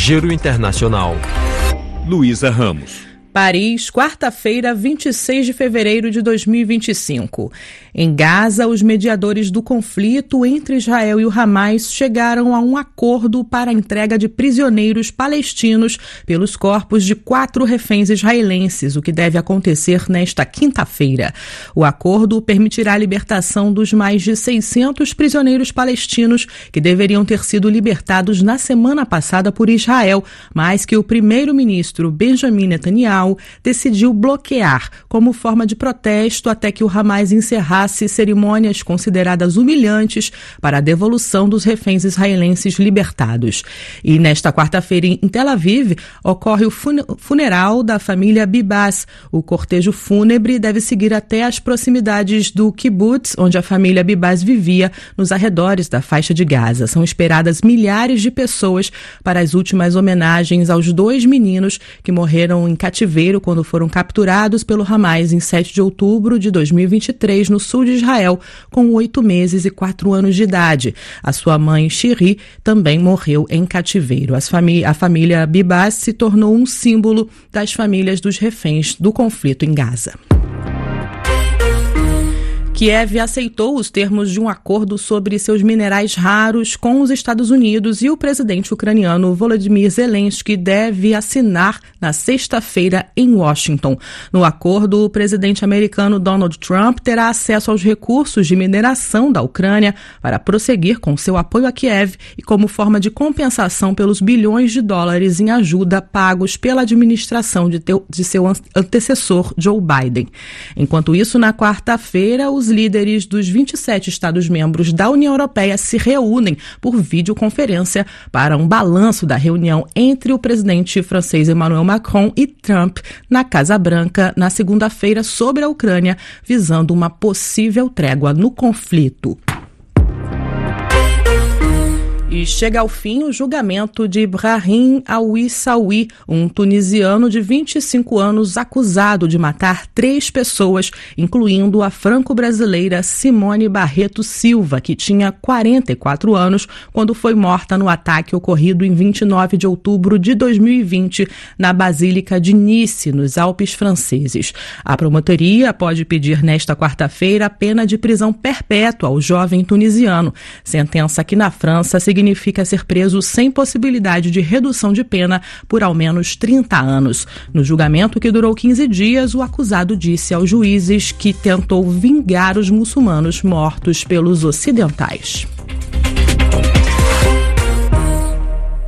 Giro Internacional. Luísa Ramos. Paris, quarta-feira, 26 de fevereiro de 2025. Em Gaza, os mediadores do conflito entre Israel e o Hamas chegaram a um acordo para a entrega de prisioneiros palestinos pelos corpos de 4 reféns israelenses, o que deve acontecer nesta quinta-feira. O acordo permitirá a libertação dos mais de 600 prisioneiros palestinos que deveriam ter sido libertados na semana passada por Israel, mas que o primeiro-ministro Benjamin Netanyahu decidiu bloquear como forma de protesto até que o Hamas encerrasse cerimônias consideradas humilhantes para a devolução dos reféns israelenses libertados. E nesta quarta-feira em Tel Aviv ocorre o funeral da família Bibas. O cortejo fúnebre deve seguir até as proximidades do kibbutz, onde a família Bibas vivia, nos arredores da faixa de Gaza. São esperadas milhares de pessoas para as últimas homenagens aos 2 meninos que morreram em cativeiro quando foram capturados pelo Hamas em 7 de outubro de 2023 no sul de Israel, com 8 meses e 4 anos de idade. A sua mãe, Shiri, também morreu em cativeiro. A família Bibas se tornou um símbolo das famílias dos reféns do conflito em Gaza. Kiev aceitou os termos de um acordo sobre seus minerais raros com os Estados Unidos e o presidente ucraniano Volodymyr Zelensky deve assinar na sexta-feira em Washington. No acordo, o presidente americano Donald Trump terá acesso aos recursos de mineração da Ucrânia para prosseguir com seu apoio a Kiev e como forma de compensação pelos bilhões de dólares em ajuda pagos pela administração de seu antecessor Joe Biden. Enquanto isso, na quarta-feira, os líderes dos 27 Estados-membros da União Europeia se reúnem por videoconferência para um balanço da reunião entre o presidente francês Emmanuel Macron e Trump na Casa Branca na segunda-feira sobre a Ucrânia, visando uma possível trégua no conflito. E chega ao fim o julgamento de Brahim Aouissaoui, um tunisiano de 25 anos acusado de matar 3 pessoas, incluindo a franco-brasileira Simone Barreto Silva, que tinha 44 anos quando foi morta no ataque ocorrido em 29 de outubro de 2020 na Basílica de Nice, nos Alpes franceses. A promotoria pode pedir nesta quarta-feira a pena de prisão perpétua ao jovem tunisiano, sentença que na França significa ser preso sem possibilidade de redução de pena por ao menos 30 anos. No julgamento, que durou 15 dias, o acusado disse aos juízes que tentou vingar os muçulmanos mortos pelos ocidentais.